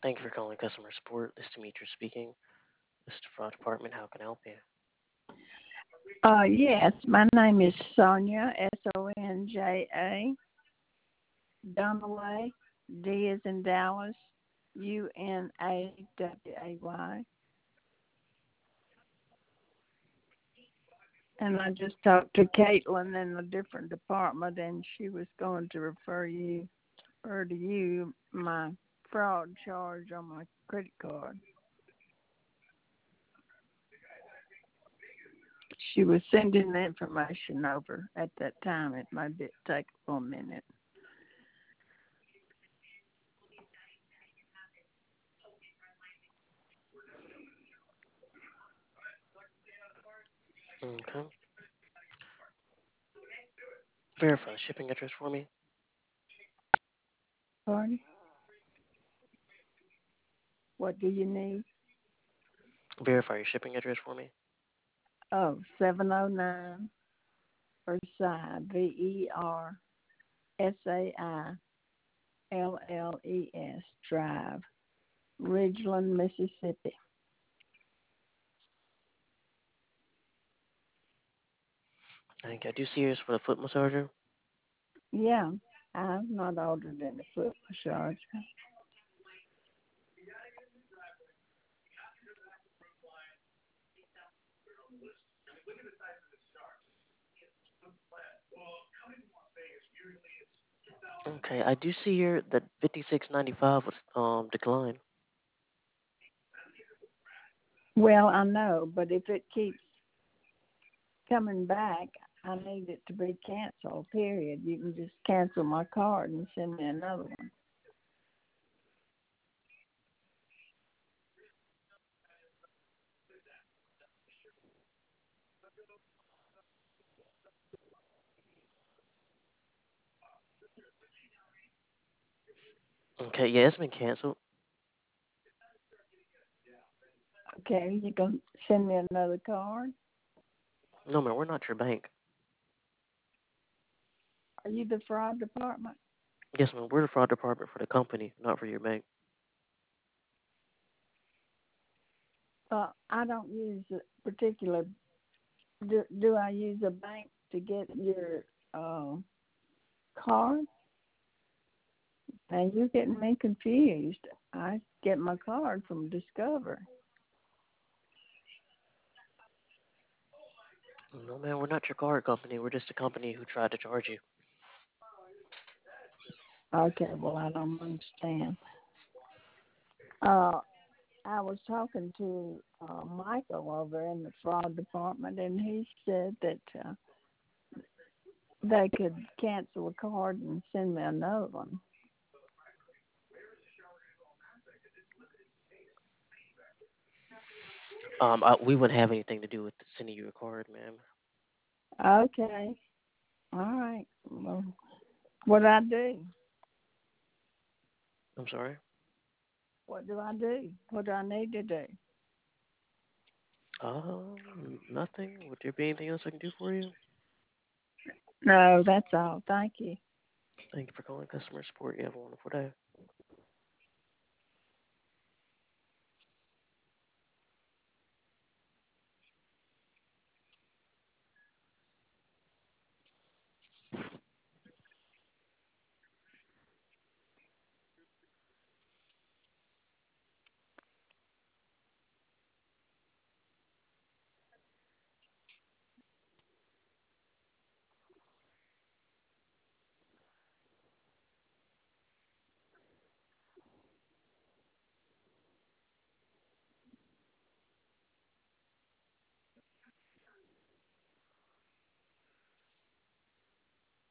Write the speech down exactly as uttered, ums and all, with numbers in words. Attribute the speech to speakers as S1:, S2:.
S1: Thank you for calling customer support. This is Demetrius speaking. This is the fraud department. How can I help you?
S2: Uh, yes, my name is Sonia, S O N J A, Dunaway, D is in Dallas, U N A W A Y. And I just talked to Caitlin in a different department, and she was going to refer you, or to you, my fraud charge on my credit card. She was sending the information over at that time. It might be take a minute.
S1: Okay. Verify the shipping address for me.
S2: Pardon? What do you need?
S1: Verify your shipping address for me.
S2: Oh, seven oh nine Versailles, V E R S A I L L E S Drive, Ridgeland, Mississippi.
S1: Thank you. I do see yours for the foot massager.
S2: Yeah, I've not ordered any foot massage.
S1: Okay. I do see here that fifty-six ninety-five was um declined.
S2: Well, I know, but if it keeps coming back, I need it to be canceled, period. You can just cancel my card and send me another one.
S1: Okay. Yeah, it's been canceled.
S2: Okay, you can send me another card?
S1: No, man, we're not your bank.
S2: Are you the fraud department?
S1: Yes, man, we're the fraud department for the company, not for your bank.
S2: Uh, I don't use a particular. Do, do I use a bank to get your uh, card? And you're getting me confused. I get my card from Discover.
S1: No, man, we're not your card company. We're just a company who tried to charge you.
S2: Okay, well, I don't understand. Uh, I was talking to uh, Michael over in the fraud department, and he said that uh, they could cancel a card and send me another one.
S1: Um, I, we wouldn't have anything to do with sending you a card, ma'am.
S2: Okay, all right. Well, what do I do?
S1: I'm sorry.
S2: What do I do? What do I need to do?
S1: Um, nothing. Would there be anything else I can do for you?
S2: No, that's all. Thank you.
S1: Thank you for calling customer support. You have a wonderful day.